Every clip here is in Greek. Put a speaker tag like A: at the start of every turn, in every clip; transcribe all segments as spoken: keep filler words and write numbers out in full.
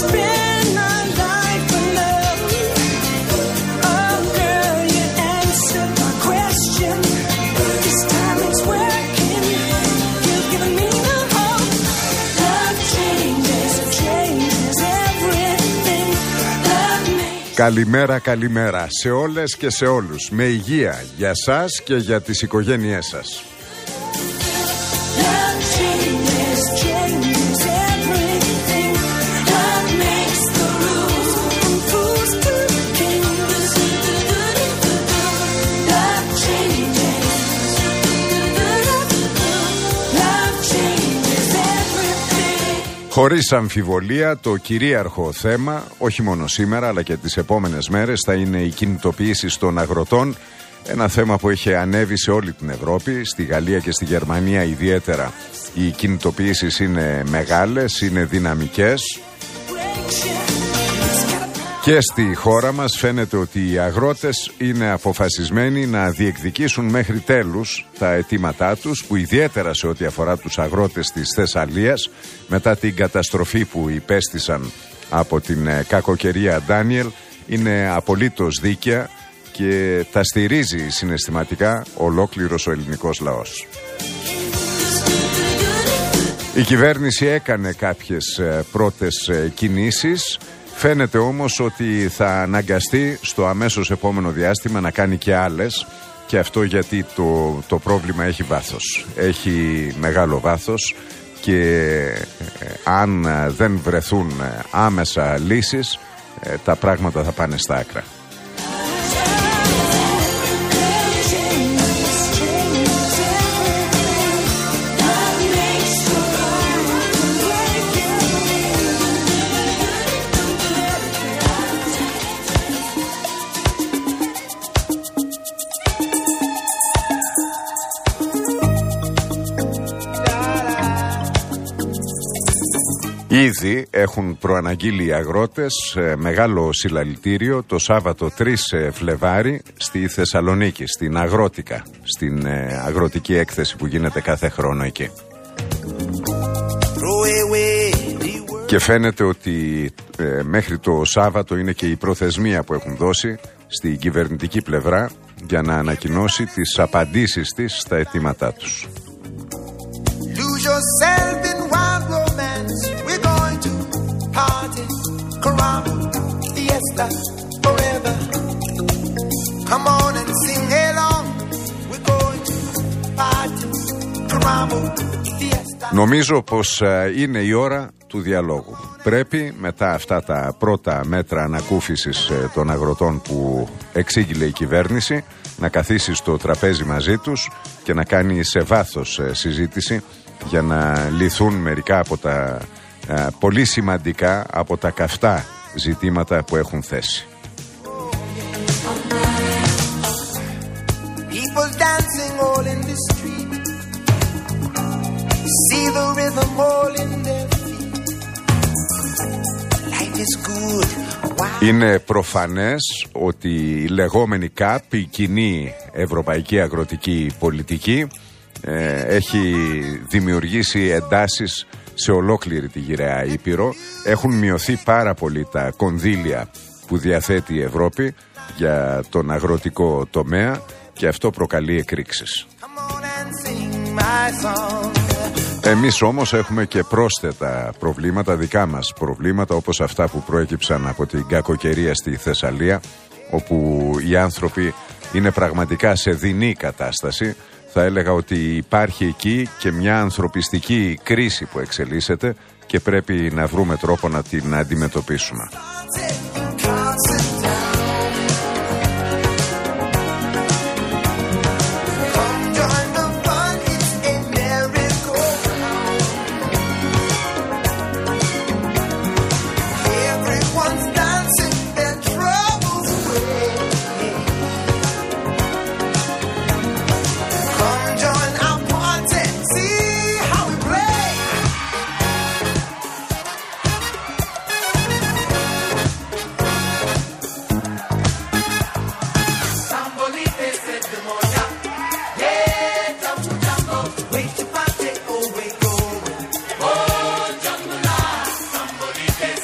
A: Καλημέρα, καλημέρα σε όλες και σε όλους. Με υγεία για σας και για τις οικογένειές σας. Χωρίς αμφιβολία, το κυρίαρχο θέμα, όχι μόνο σήμερα αλλά και τις επόμενες μέρες, θα είναι οι κινητοποιήσεις των αγροτών. Ένα θέμα που έχει ανέβει σε όλη την Ευρώπη, στη Γαλλία και στη Γερμανία ιδιαίτερα. Οι κινητοποιήσεις είναι μεγάλες, είναι δυναμικές. Και στη χώρα μας φαίνεται ότι οι αγρότες είναι αποφασισμένοι να διεκδικήσουν μέχρι τέλους τα αιτήματά τους, που ιδιαίτερα σε ό,τι αφορά τους αγρότες της Θεσσαλίας, μετά την καταστροφή που υπέστησαν από την κακοκαιρία Ντάνιελ, είναι απολύτως δίκαια και τα στηρίζει συναισθηματικά ολόκληρος ο ελληνικός λαός. Η κυβέρνηση έκανε κάποιες πρώτες κινήσεις. Φαίνεται όμως ότι θα αναγκαστεί στο αμέσως επόμενο διάστημα να κάνει και άλλες, και αυτό γιατί το, το πρόβλημα έχει βάθος. Έχει μεγάλο βάθος και ε, αν δεν βρεθούν άμεσα λύσεις, ε, τα πράγματα θα πάνε στα άκρα. Ήδη έχουν προαναγγείλει οι αγρότες ε, μεγάλο συλλαλητήριο το Σάββατο τρεις Φλεβάρι στη Θεσσαλονίκη, στην Αγρότικα, στην ε, αγροτική έκθεση που γίνεται κάθε χρόνο εκεί. Και φαίνεται ότι ε, μέχρι το Σάββατο είναι και η προθεσμία που έχουν δώσει στην κυβερνητική πλευρά για να ανακοινώσει τις απαντήσεις της στα αιτήματά τους. Νομίζω πως είναι η ώρα του διαλόγου. Πρέπει μετά αυτά τα πρώτα μέτρα ανακούφισης των αγροτών που εξήγηλε η κυβέρνηση να καθίσει στο τραπέζι μαζί τους και να κάνει σε βάθος συζήτηση για να λυθούν μερικά από τα ε, πολύ σημαντικά, από τα καυτά ζητήματα που έχουν θέσει. Είναι προφανές ότι η λεγόμενη ΚΑΠ, η κοινή ευρωπαϊκή αγροτική πολιτική, ε, έχει δημιουργήσει εντάσεις σε ολόκληρη τη γυραιά Ήπειρο. Έχουν μειωθεί πάρα πολύ τα κονδύλια που διαθέτει η Ευρώπη για τον αγροτικό τομέα και αυτό προκαλεί εκρήξεις. Εμείς όμως έχουμε και πρόσθετα προβλήματα, δικά μας προβλήματα, όπως αυτά που προέκυψαν από την κακοκαιρία στη Θεσσαλία, όπου οι άνθρωποι είναι πραγματικά σε δεινή κατάσταση. Θα έλεγα ότι υπάρχει εκεί και μια ανθρωπιστική κρίση που εξελίσσεται και πρέπει να βρούμε τρόπο να την αντιμετωπίσουμε.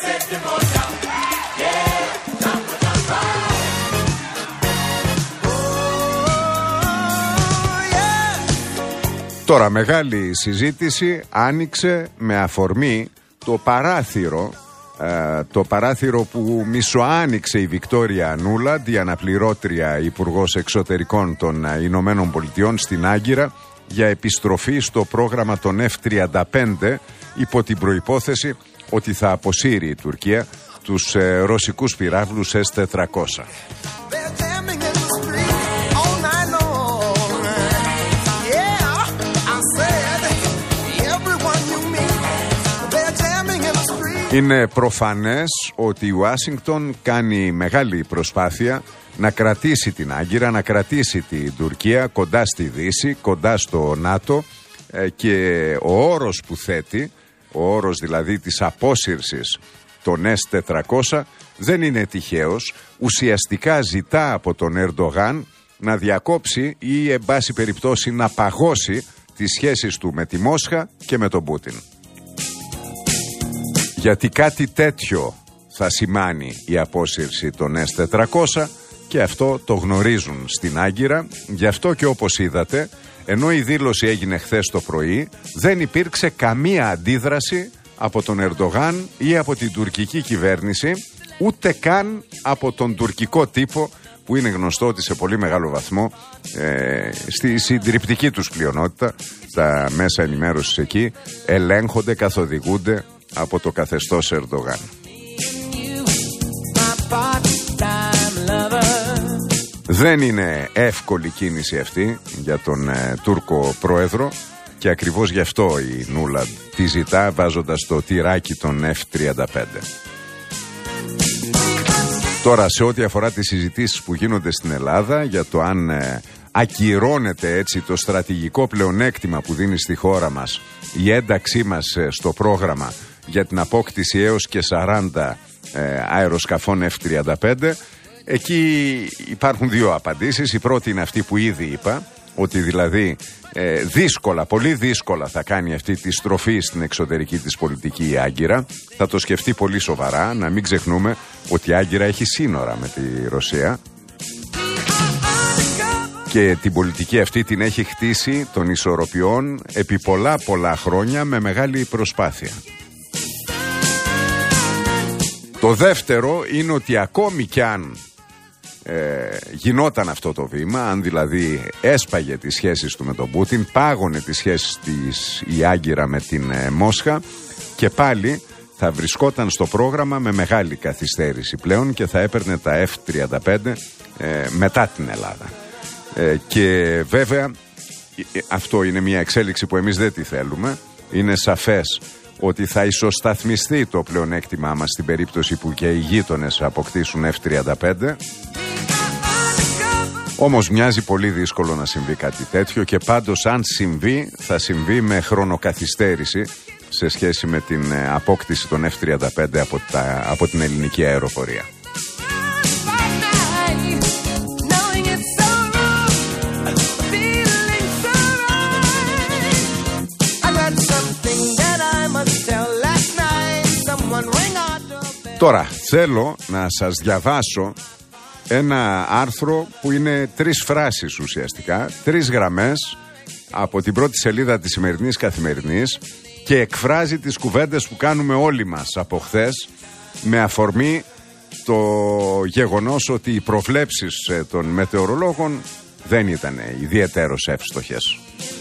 A: Τώρα μεγάλη συζήτηση άνοιξε με αφορμή το παράθυρο ε, το παράθυρο που μισοάνοιξε η Βικτόρια Νούλαντ, η αναπληρώτρια υπουργός εξωτερικών των Ηνωμένων Πολιτειών στην Άγκυρα, για επιστροφή στο πρόγραμμα των εφ τριάντα πέντε υπό την προϋπόθεση ότι θα αποσύρει η Τουρκία τους ε, ρωσικούς πυράβλους ες τετρακόσια. Είναι προφανές ότι η Ουάσιγκτον κάνει μεγάλη προσπάθεια να κρατήσει την Άγκυρα, να κρατήσει την Τουρκία κοντά στη Δύση, κοντά στο ΝΑΤΟ, και ο όρος που θέτει, ο όρος δηλαδή της απόσυρσης των ες τετρακόσια, δεν είναι τυχαίος. Ουσιαστικά ζητά από τον Ερντογάν να διακόψει ή εν πάση περιπτώσει να παγώσει τις σχέσεις του με τη Μόσχα και με τον Πούτιν. Γιατί κάτι τέτοιο θα σημάνει η απόσυρση των ες τετρακόσια και αυτό το γνωρίζουν στην Άγκυρα. Γι' αυτό και όπως είδατε, ενώ η δήλωση έγινε χθες το πρωί, δεν υπήρξε καμία αντίδραση από τον Ερντογάν ή από την τουρκική κυβέρνηση, ούτε καν από τον τουρκικό τύπο, που είναι γνωστό ότι σε πολύ μεγάλο βαθμό ε, στη συντριπτική τους πλειονότητα τα μέσα ενημέρωσης εκεί ελέγχονται, καθοδηγούνται από το καθεστώς Ερντογάν. Δεν είναι εύκολη κίνηση αυτή για τον ε, Τούρκο πρόεδρο και ακριβώς γι' αυτό η Νούλαντ τη ζητά, βάζοντας το τυράκι των εφ τριάντα πέντε. Τώρα, σε ό,τι αφορά τις συζητήσεις που γίνονται στην Ελλάδα για το αν ε, ακυρώνεται έτσι το στρατηγικό πλεονέκτημα που δίνει στη χώρα μας η ένταξή μας ε, στο πρόγραμμα για την απόκτηση έως και σαράντα ε, αεροσκαφών εφ τριάντα πέντε, εκεί υπάρχουν δύο απαντήσεις. Η πρώτη είναι αυτή που ήδη είπα, ότι δηλαδή ε, δύσκολα, πολύ δύσκολα θα κάνει αυτή τη στροφή στην εξωτερική της πολιτική η Άγκυρα. Θα το σκεφτεί πολύ σοβαρά, να μην ξεχνούμε ότι η Άγκυρα έχει σύνορα με τη Ρωσία και την πολιτική αυτή την έχει χτίσει των ισορροπιών επί πολλά πολλά χρόνια με μεγάλη προσπάθεια. Το δεύτερο είναι ότι ακόμη κι αν ε, γινόταν αυτό το βήμα, αν δηλαδή έσπαγε τις σχέσεις του με τον Πούτιν, πάγωνε τις σχέσεις της η Άγκυρα με την ε, Μόσχα, και πάλι θα βρισκόταν στο πρόγραμμα με μεγάλη καθυστέρηση πλέον και θα έπαιρνε τα εφ τριάντα πέντε ε, μετά την Ελλάδα. Ε, και βέβαια αυτό είναι μια εξέλιξη που εμείς δεν τη θέλουμε. Είναι σαφές ότι θα ισοσταθμιστεί το πλεονέκτημά μας στην περίπτωση που και οι γείτονες αποκτήσουν εφ τριάντα πέντε. Όμως μοιάζει πολύ δύσκολο να συμβεί κάτι τέτοιο, και πάντως αν συμβεί θα συμβεί με χρονοκαθυστέρηση σε σχέση με την απόκτηση των εφ τριάντα πέντε από, τα, από την ελληνική αεροπορία. Τώρα θέλω να σας διαβάσω ένα άρθρο που είναι τρεις φράσεις ουσιαστικά, τρεις γραμμές από την πρώτη σελίδα της σημερινής Καθημερινής, και εκφράζει τις κουβέντες που κάνουμε όλοι μας από χθες με αφορμή το γεγονός ότι οι προβλέψεις των μετεωρολόγων δεν ήταν ιδιαιτέρως εύστοχες.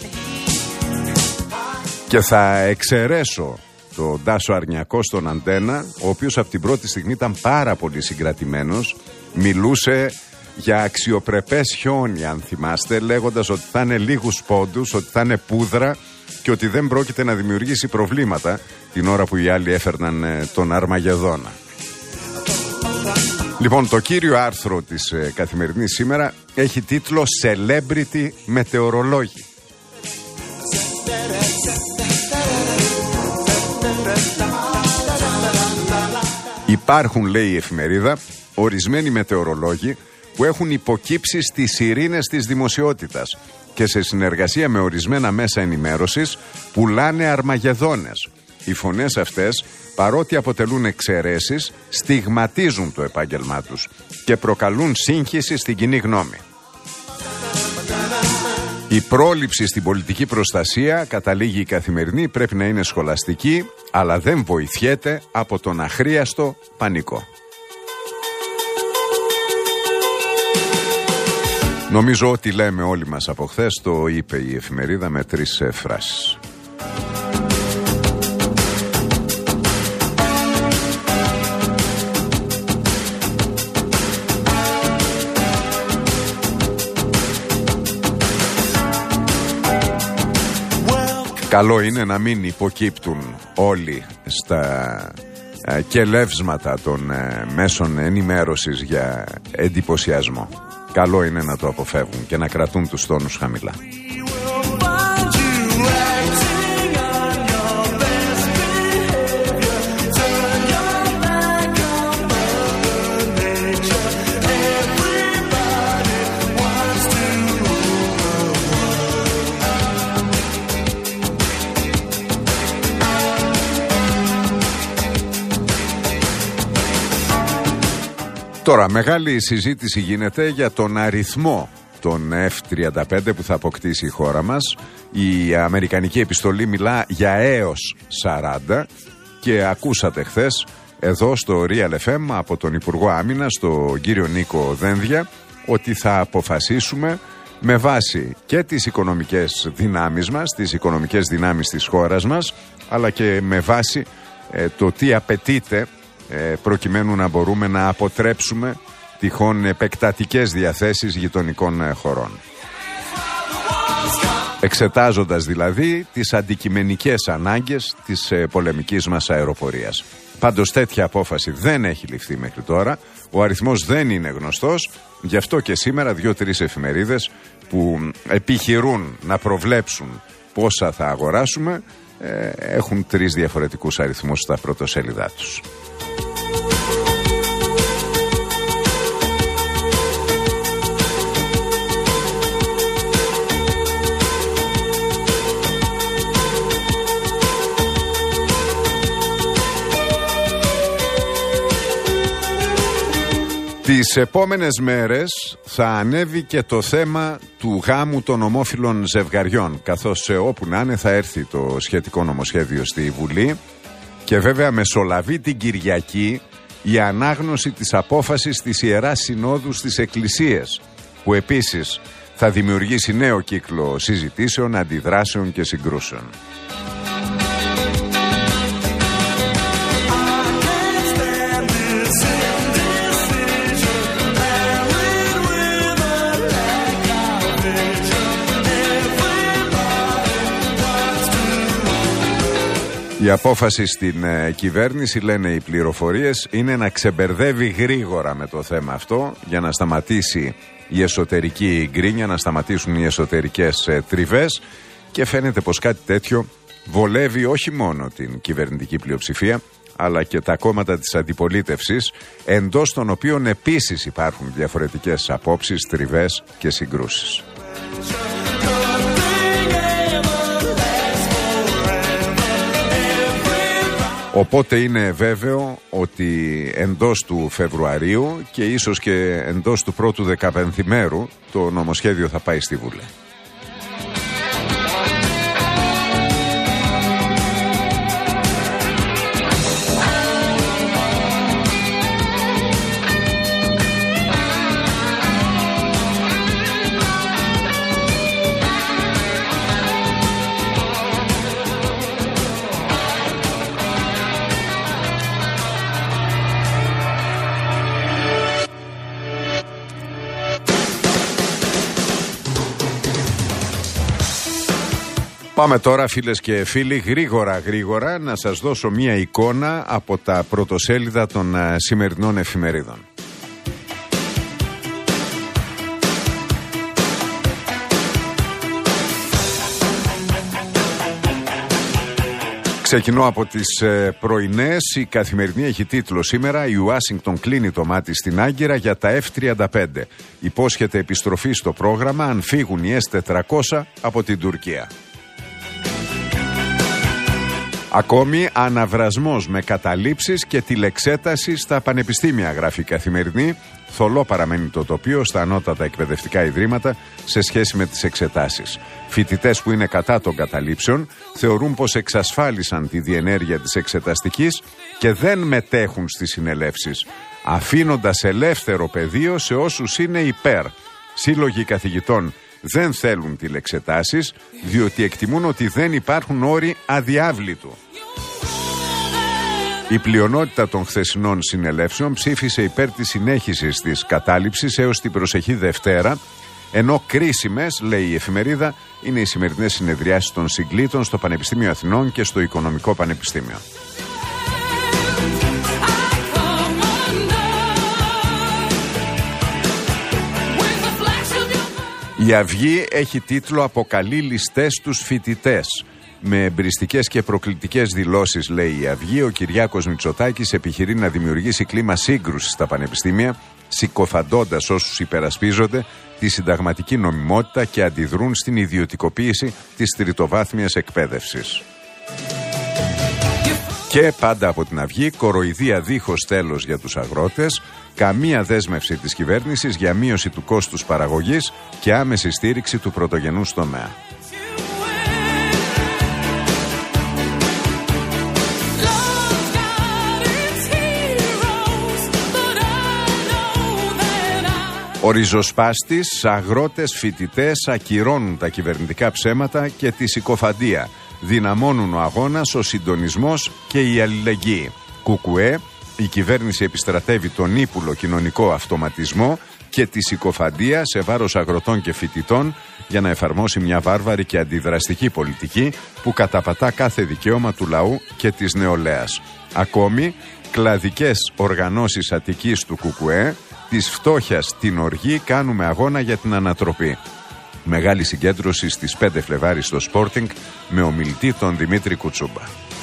A: Και θα εξαιρέσω τον Τάσο Αρνιακό στον Αντένα, ο οποίος από την πρώτη στιγμή ήταν πάρα πολύ συγκρατημένος, μιλούσε για αξιοπρεπές χιόνι, αν θυμάστε, λέγοντας ότι θα είναι λίγους πόντους, ότι θα είναι πούδρα και ότι δεν πρόκειται να δημιουργήσει προβλήματα την ώρα που οι άλλοι έφερναν ε, τον Αρμαγεδόνα. Λοιπόν, το κύριο άρθρο της ε, Καθημερινής σήμερα έχει τίτλο «Celebrity μετεωρολόγοι». Υπάρχουν, λέει η εφημερίδα, ορισμένοι μετεωρολόγοι που έχουν υποκύψει στις ειρήνες της δημοσιότητας και σε συνεργασία με ορισμένα μέσα ενημέρωσης πουλάνε αρμαγεδόνες. οι φωνές αυτές, παρότι αποτελούν εξαιρέσεις, στιγματίζουν το επάγγελμά τους και προκαλούν σύγχυση στην κοινή γνώμη. Η πρόληψη στην πολιτική προστασία, καταλήγει η Καθημερινή, πρέπει να είναι σχολαστική, αλλά δεν βοηθιέται από τον αχρίαστο πανικό. Νομίζω ότι λέμε όλοι μας από χθες, το είπε η εφημερίδα με τρεις ε, φράσεις. Καλό είναι να μην υποκύπτουν όλοι στα ε, κελεύσματα των ε, μέσων ενημέρωσης για εντυπωσιασμό. Καλό είναι να το αποφεύγουν και να κρατούν τους τόνους χαμηλά. Τώρα, μεγάλη συζήτηση γίνεται για τον αριθμό των εφ τριάντα πέντε που θα αποκτήσει η χώρα μας. Η αμερικανική επιστολή μιλά για έως σαράντα και ακούσατε χθες εδώ στο Real εφ εμ από τον Υπουργό Άμυνας, τον κύριο Νίκο Δένδια, ότι θα αποφασίσουμε με βάση και τις οικονομικές δυνάμεις μας, τις οικονομικές δυνάμεις της χώρας μας, αλλά και με βάση ε, το τι απαιτείται προκειμένου να μπορούμε να αποτρέψουμε τυχόν επεκτατικές διαθέσεις γειτονικών χωρών. Εξετάζοντας δηλαδή τις αντικειμενικές ανάγκες της πολεμικής μας αεροπορίας. Πάντως τέτοια απόφαση δεν έχει ληφθεί μέχρι τώρα, ο αριθμός δεν είναι γνωστός, γι' αυτό και σήμερα δύο-τρεις εφημερίδες που επιχειρούν να προβλέψουν πόσα θα αγοράσουμε έχουν τρεις διαφορετικούς αριθμούς στα πρωτοσέλιδά τους. Τις επόμενες μέρες θα ανέβει και το θέμα του γάμου των ομόφυλων ζευγαριών, καθώς όπου να είναι θα έρθει το σχετικό νομοσχέδιο στη Βουλή και βέβαια μεσολαβεί την Κυριακή η ανάγνωση της απόφασης της Ιεράς Συνόδου στις Εκκλησίες, που επίσης θα δημιουργήσει νέο κύκλο συζητήσεων, αντιδράσεων και συγκρούσεων. Η απόφαση στην ε, κυβέρνηση, λένε οι πληροφορίες, είναι να ξεμπερδεύει γρήγορα με το θέμα αυτό για να σταματήσει η εσωτερική γκρίνια, να σταματήσουν οι εσωτερικές ε, τριβές, και φαίνεται πως κάτι τέτοιο βολεύει όχι μόνο την κυβερνητική πλειοψηφία αλλά και τα κόμματα της αντιπολίτευσης, εντός των οποίων επίσης υπάρχουν διαφορετικές απόψεις, τριβές και συγκρούσεις. Οπότε είναι βέβαιο ότι εντός του Φεβρουαρίου και ίσως και εντός του πρώτου δεκαπενθημέρου το νομοσχέδιο θα πάει στη Βουλή. Πάμε τώρα, φίλες και φίλοι, γρήγορα γρήγορα να σας δώσω μία εικόνα από τα πρωτοσέλιδα των uh, σημερινών εφημερίδων. Ξεκινώ από τις ε, πρωινές. Η Καθημερινή έχει τίτλο σήμερα: η Ουάσιγκτον κλείνει το μάτι στην Άγκυρα για τα εφ τριάντα πέντε. Υπόσχεται επιστροφή στο πρόγραμμα αν φύγουν οι ες τετρακόσια από την Τουρκία. Ακόμη αναβρασμός με καταλήψεις και τηλεξέταση στα πανεπιστήμια, γράφει η Καθημερινή. Θολό παραμένει το τοπίο στα ανώτατα εκπαιδευτικά ιδρύματα σε σχέση με τις εξετάσεις. Φοιτητές που είναι κατά των καταλήψεων θεωρούν πως εξασφάλισαν τη διενέργεια της εξεταστικής και δεν μετέχουν στις συνελεύσεις, αφήνοντας ελεύθερο πεδίο σε όσους είναι υπέρ. Σύλλογοι καθηγητών δεν θέλουν τηλεξετάσεις, διότι εκτιμούν ότι δεν υπάρχουν όροι αδιάβλητου. Η πλειονότητα των χθεσινών συνελεύσεων ψήφισε υπέρ της συνέχισης της κατάληψης έως την προσεχή Δευτέρα, ενώ κρίσιμες, λέει η εφημερίδα, είναι οι σημερινές συνεδριάσεις των συγκλήτων στο Πανεπιστήμιο Αθηνών και στο Οικονομικό Πανεπιστήμιο. Η Αυγή έχει τίτλο «Αποκαλεί ληστές τους φοιτητές». Με εμπριστικές και προκλητικές δηλώσεις, λέει η Αυγή, ο Κυριάκος Μητσοτάκης επιχειρεί να δημιουργήσει κλίμα σύγκρουσης στα πανεπιστήμια, συκοφαντώντας όσους υπερασπίζονται τη συνταγματική νομιμότητα και αντιδρούν στην ιδιωτικοποίηση της τριτοβάθμιας εκπαίδευσης. Και πάντα από την Αυγή, κοροϊδία δίχως τέλος για τους αγρότες, καμία δέσμευση της κυβέρνησης για μείωση του κόστους παραγωγής και άμεση στήριξη του πρωτογενούς τομέα. Ο ριζοσπάστης, αγρότες, φοιτητές ακυρώνουν τα κυβερνητικά ψέματα και τη συκοφαντία. Δυναμώνουν ο αγώνας, ο συντονισμός και η αλληλεγγύη. Κουκουέ, η κυβέρνηση επιστρατεύει τον ύπουλο κοινωνικό αυτοματισμό και τη συκοφαντία σε βάρος αγροτών και φοιτητών για να εφαρμόσει μια βάρβαρη και αντιδραστική πολιτική που καταπατά κάθε δικαίωμα του λαού και της νεολαίας. Ακόμη, κλαδικές οργανώσεις Αττικής του Κουκουέ, της φτώχειας την οργή, κάνουμε αγώνα για την ανατροπή. Μεγάλη συγκέντρωση στις πέντε Φλεβάρι στο Sporting με ομιλητή τον Δημήτρη Κουτσούμπα.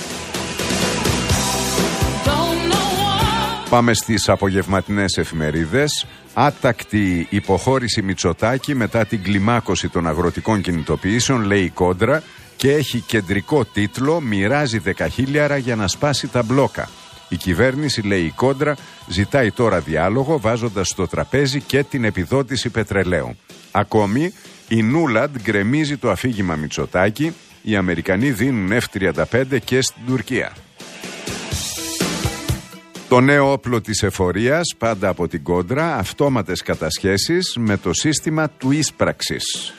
A: Πάμε στις απογευματινές εφημερίδες. Άτακτη υποχώρηση Μητσοτάκη μετά την κλιμάκωση των αγροτικών κινητοποιήσεων, λέει η Κόντρα, και έχει κεντρικό τίτλο «Μοιράζει δεκαχίλιαρα για να σπάσει τα μπλόκα». Η κυβέρνηση, λέει η Κόντρα, ζητάει τώρα διάλογο βάζοντας στο τραπέζι και την επιδότηση πετρελαίου. Ακόμη, η Νούλαντ γκρεμίζει το αφήγημα Μητσοτάκη, οι Αμερικανοί δίνουν εφ τριάντα πέντε και στην Τουρκία. Το νέο όπλο της εφορίας, πάντα από την Κόντρα, αυτόματες κατασχέσεις με το σύστημα του ίσπραξης.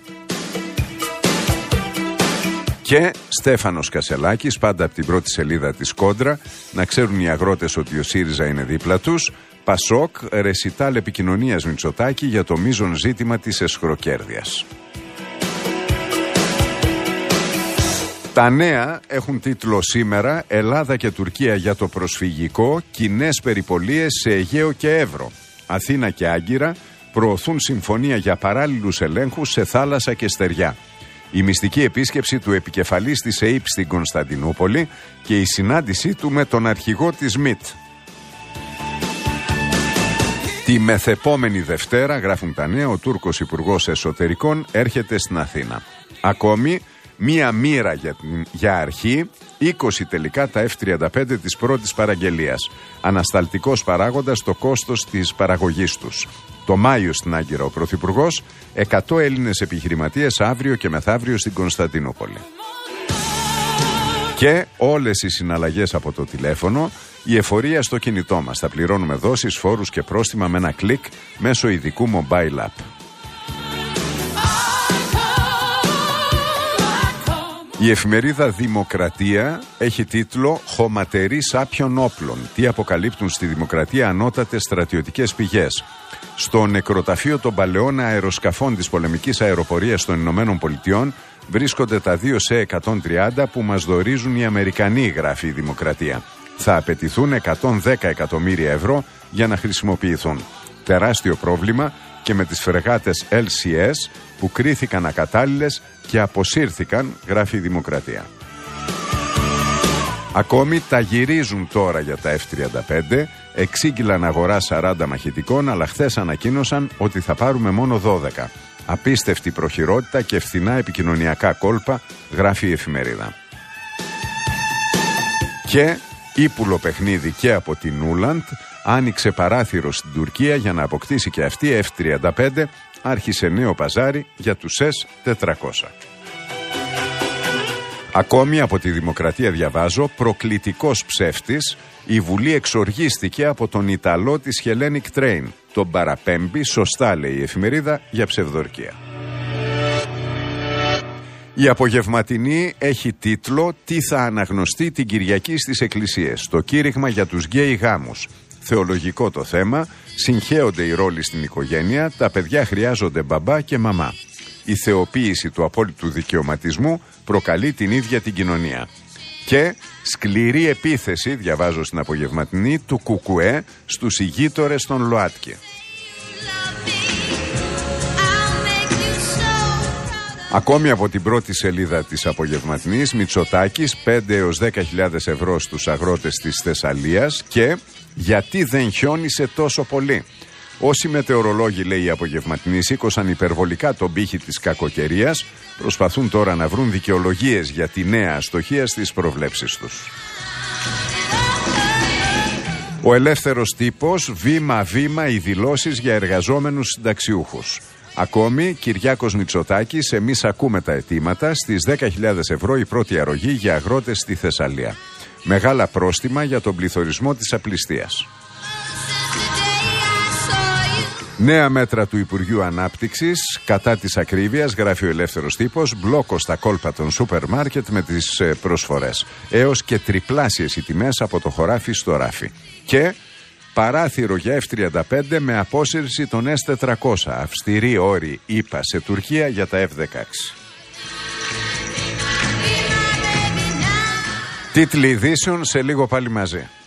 A: Και Στέφανος Κασελάκης, πάντα από την πρώτη σελίδα της Κόντρα, να ξέρουν οι αγρότες ότι ο ΣΥΡΙΖΑ είναι δίπλα τους. Πασόκ, ρεσιτάλ επικοινωνίας Μητσοτάκη για το μείζον ζήτημα της εσχροκέρδειας. Τα νέα έχουν τίτλο σήμερα «Ελλάδα και Τουρκία για το προσφυγικό, κοινές περιπολίες σε Αιγαίο και Εύρο». Αθήνα και Άγκυρα προωθούν συμφωνία για παράλληλους ελέγχους σε θάλασσα και στεριά. Η μυστική επίσκεψη του επικεφαλής της ΕΥΠ στην Κωνσταντινούπολη και η συνάντησή του με τον αρχηγό της ΜΙΤ. Τη μεθεπόμενη Δευτέρα, γράφουν τα νέα, ο Τούρκος Υπουργός Εσωτερικών έρχεται στην Αθήνα. Ακόμη, μία μοίρα για, για αρχή, είκοσι τελικά τα εφ τριάντα πέντε της πρώτης παραγγελίας. Ανασταλτικός παράγοντας το κόστος της παραγωγής τους. Το Μάιο στην Άγκυρα ο Πρωθυπουργός, εκατό Έλληνες επιχειρηματίες αύριο και μεθαύριο στην Κωνσταντινούπολη. Και όλες οι συναλλαγές από το τηλέφωνο, η εφορία στο κινητό μας. Θα πληρώνουμε δόσεις, φόρους και πρόστιμα με ένα κλικ μέσω ειδικού mobile app. Η εφημερίδα Δημοκρατία έχει τίτλο «Χωματερή σάπιων όπλων. Τι αποκαλύπτουν στη Δημοκρατία ανώτατες στρατιωτικές πηγές». Στο νεκροταφείο των παλαιών αεροσκαφών της πολεμικής αεροπορίας των Ηνωμένων Πολιτειών βρίσκονται τα δύο σε εκατόν τριάντα που μας δωρίζουν οι Αμερικανοί, γράφει η Δημοκρατία. Θα απαιτηθούν εκατόν δέκα εκατομμύρια ευρώ για να χρησιμοποιηθούν. Τεράστιο πρόβλημα και με τις φρεγάτες ελ σι ες που κρίθηκαν ακατάλληλες και αποσύρθηκαν, γράφει η Δημοκρατία. Ακόμη τα γυρίζουν τώρα για τα εφ τριάντα πέντε, εξήγηλαν αγορά σαράντα μαχητικών, αλλά χθες ανακοίνωσαν ότι θα πάρουμε μόνο δώδεκα. Απίστευτη προχειρότητα και φθηνά επικοινωνιακά κόλπα, γράφει η εφημερίδα. Και ύπουλο παιχνίδι και από την Ούλαντ, άνοιξε παράθυρο στην Τουρκία για να αποκτήσει και αυτή εφ τριάντα πέντε, άρχισε νέο παζάρι για τους ες τετρακόσια. Ακόμη από τη Δημοκρατία διαβάζω, προκλητικός ψεύτης, η Βουλή εξοργίστηκε από τον Ιταλό της Hellenic Train. Τον παραπέμπει, σωστά λέει η εφημερίδα, για ψευδορκία. Η απογευματινή έχει τίτλο «Τι θα αναγνωστεί την Κυριακή στις εκκλησίες, το κήρυγμα για τους γκέι γάμους». Θεολογικό το θέμα, συγχέονται οι ρόλοι στην οικογένεια, τα παιδιά χρειάζονται μπαμπά και μαμά. Η θεοποίηση του απόλυτου δικαιωματισμού προκαλεί την ίδια την κοινωνία. Και σκληρή επίθεση, διαβάζω στην απογευματινή, του Κουκουέ στους ηγείτορες των ΛΟΑΤΚΙ. Ακόμη από την πρώτη σελίδα της απογευματινής, Μητσοτάκης, πέντε έως δέκα χιλιάδες ευρώ στους αγρότες της Θεσσαλίας και γιατί δεν χιόνισε τόσο πολύ. Όσοι μετεωρολόγοι, λέει η απογευματινή, σήκωσαν υπερβολικά τον πύχη της κακοκαιρίας, προσπαθούν τώρα να βρουν δικαιολογίες για τη νέα αστοχία στις προβλέψεις τους. Ο ελεύθερος τύπος, βήμα-βήμα οι δηλώσεις για εργαζόμενους συνταξιούχους. Ακόμη, Κυριάκος Μητσοτάκης, εμείς ακούμε τα αιτήματα, στις δέκα χιλιάδες ευρώ η πρώτη αρρωγή για αγρότες στη Θεσσαλία. Μεγάλα πρόστιμα για τον πληθωρισμό της απληστίας. Νέα μέτρα του Υπουργείου Ανάπτυξης κατά της ακρίβειας, γράφει ο ελεύθερος τύπος, μπλόκο στα κόλπα των σούπερ μάρκετ με τις προσφορές. Έως και τριπλάσιες οι τιμές από το χωράφι στο ράφι. Και παράθυρο για εφ τριάντα πέντε με απόσυρση των ες τετρακόσια. Αυστηρή όρη ΗΠΑ σε Τουρκία για τα εφ δεκαέξι. Τίτλοι ειδήσεων σε λίγο πάλι μαζί.